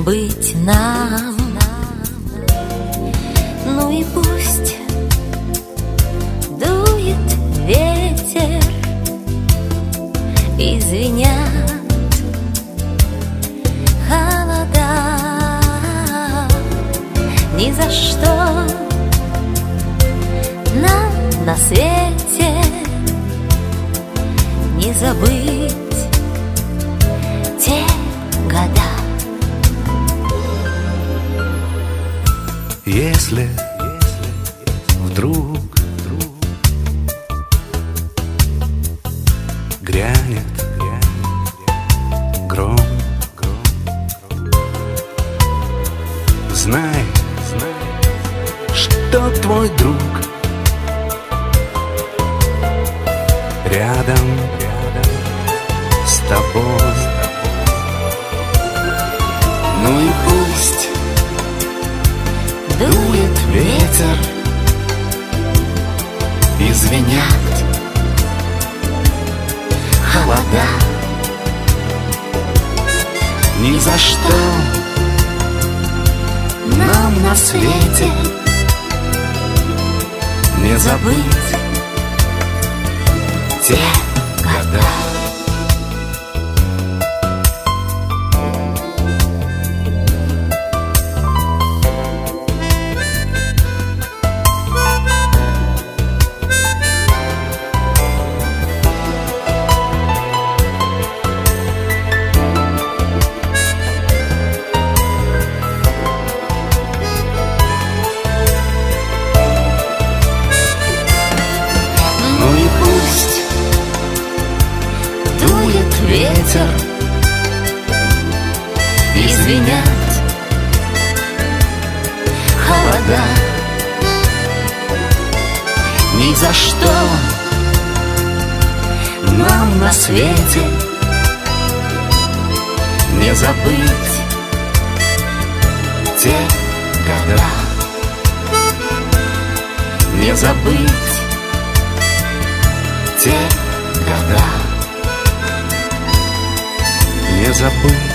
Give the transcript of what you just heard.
быть нам. Ну и пусть дует ветер и звенят холода. Ни за что нам на свете не забыть те года. Если вдруг грянет гром, знай, что твой друг рядом с тобой. Ну и пусть дует ветер и звенят холода. Ни за что нам на свете не забыть те года. Ветер и звенят холода. Ни за что нам на свете не забыть те года. Не забыть те года. Не забыть